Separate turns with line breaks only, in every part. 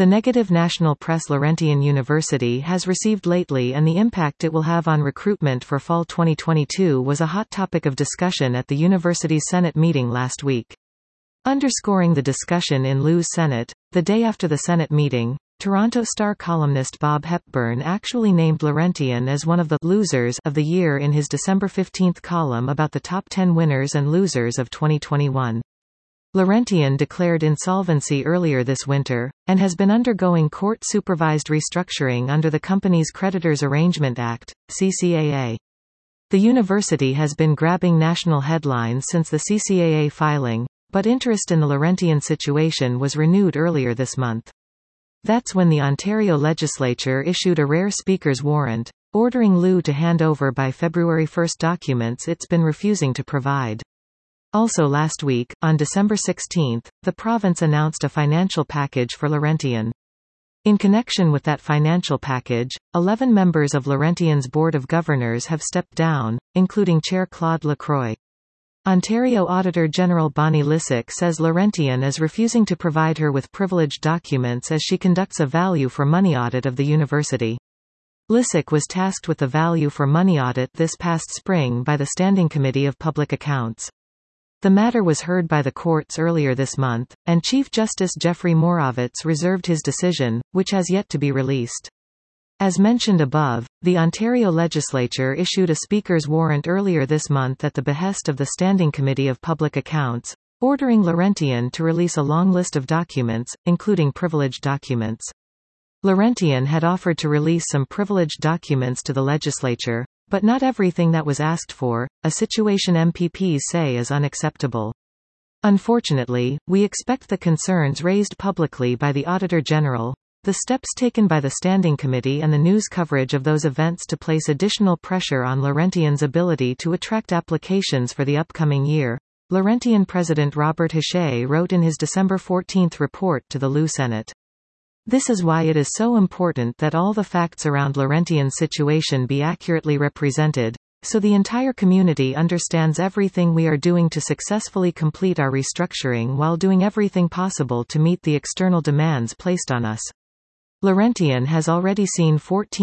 The negative national press Laurentian University has received lately and the impact it will have on recruitment for fall 2022 was a hot topic of discussion at the university's Senate meeting last week. Underscoring the discussion in LU's Senate, the day after the Senate meeting, Toronto Star columnist Bob Hepburn actually named Laurentian as one of the losers of the year in his December 15 column about the top 10 winners and losers of 2021. Laurentian declared insolvency earlier this winter, and has been undergoing court-supervised restructuring under the company's Creditors Arrangement Act, CCAA. The university has been grabbing national headlines since the CCAA filing, but interest in the Laurentian situation was renewed earlier this month. That's when the Ontario legislature issued a rare speaker's warrant, ordering LU to hand over by February 1 documents it's been refusing to provide. Also last week, on December 16, the province announced a financial package for Laurentian. In connection with that financial package, 11 members of Laurentian's Board of Governors have stepped down, including Chair Claude Lacroix. Ontario Auditor General Bonnie Lysyk says Laurentian is refusing to provide her with privileged documents as she conducts a value for money audit of the university. Lysyk was tasked with the value for money audit this past spring by the Standing Committee of Public Accounts. The matter was heard by the courts earlier this month, and Chief Justice Jeffrey Moravec reserved his decision, which has yet to be released. As mentioned above, the Ontario legislature issued a speaker's warrant earlier this month at the behest of the Standing Committee of Public Accounts, ordering Laurentian to release a long list of documents, including privileged documents. Laurentian had offered to release some privileged documents to the legislature, but not everything that was asked for, a situation MPPs say is unacceptable. Unfortunately, we expect the concerns raised publicly by the Auditor General, the steps taken by the Standing Committee and the news coverage of those events to place additional pressure on Laurentian's ability to attract applications for the upcoming year, Laurentian President Robert Hachey wrote in his December 14 report to the LU Senate. This is why it is so important that all the facts around Laurentian's situation be accurately represented, so the entire community understands everything we are doing to successfully complete our restructuring while doing everything possible to meet the external demands placed on us. Laurentian has already seen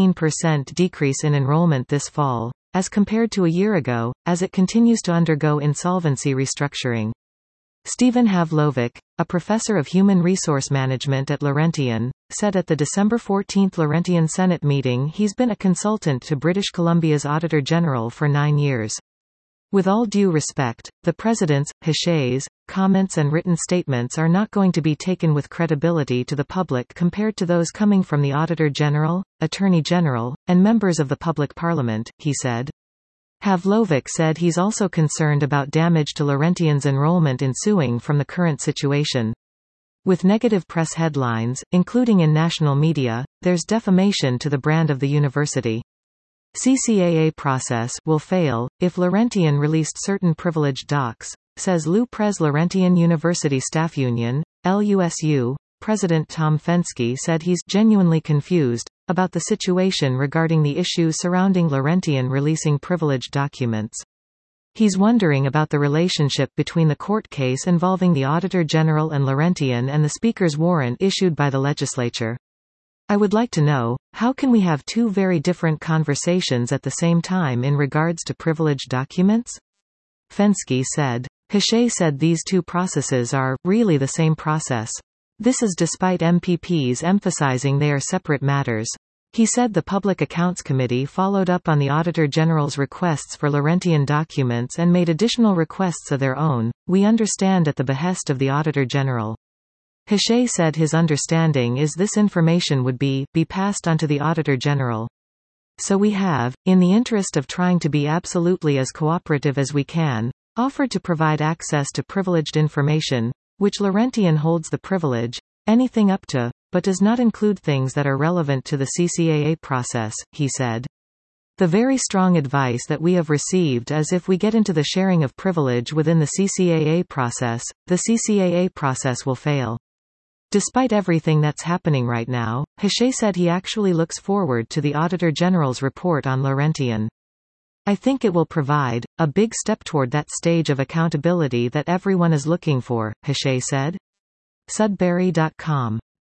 14% decrease in enrollment this fall, as compared to a year ago, as it continues to undergo insolvency restructuring. Stephen Havlovic, a professor of human resource management at Laurentian, said at the December 14 Laurentian Senate meeting he's been a consultant to British Columbia's Auditor General for 9 years. With all due respect, the President's, Hachey's, comments and written statements are not going to be taken with credibility to the public compared to those coming from the Auditor General, Attorney General, and members of the public parliament, he said. Havlovic said he's also concerned about damage to Laurentian's enrollment ensuing from the current situation. With negative press headlines, including in national media, there's defamation to the brand of the university. CCAA process will fail if Laurentian released certain privileged docs, says LU Pres Laurentian University Staff Union, LUSU. President Tom Fenske said he's genuinely confused about the situation regarding the issues surrounding Laurentian releasing privileged documents. He's wondering about the relationship between the court case involving the Auditor General and Laurentian and the Speaker's warrant issued by the legislature. I would like to know, how can we have two very different conversations at the same time in regards to privileged documents? Fenske said. Hachey said these two processes are, really the same process. This is despite MPPs emphasizing they are separate matters. He said the Public Accounts Committee followed up on the Auditor General's requests for Laurentian documents and made additional requests of their own, we understand at the behest of the Auditor General. Hachey said his understanding is this information would be passed on to the Auditor General. So we have, in the interest of trying to be absolutely as cooperative as we can, offered to provide access to privileged information, which Laurentian holds the privilege, anything up to, but does not include things that are relevant to the CCAA process, he said. The very strong advice that we have received is if we get into the sharing of privilege within the CCAA process, the CCAA process will fail. Despite everything that's happening right now, Hachey said he actually looks forward to the Auditor General's report on Laurentian. I think it will provide a big step toward that stage of accountability that everyone is looking for, Hachey said. Sudbury.com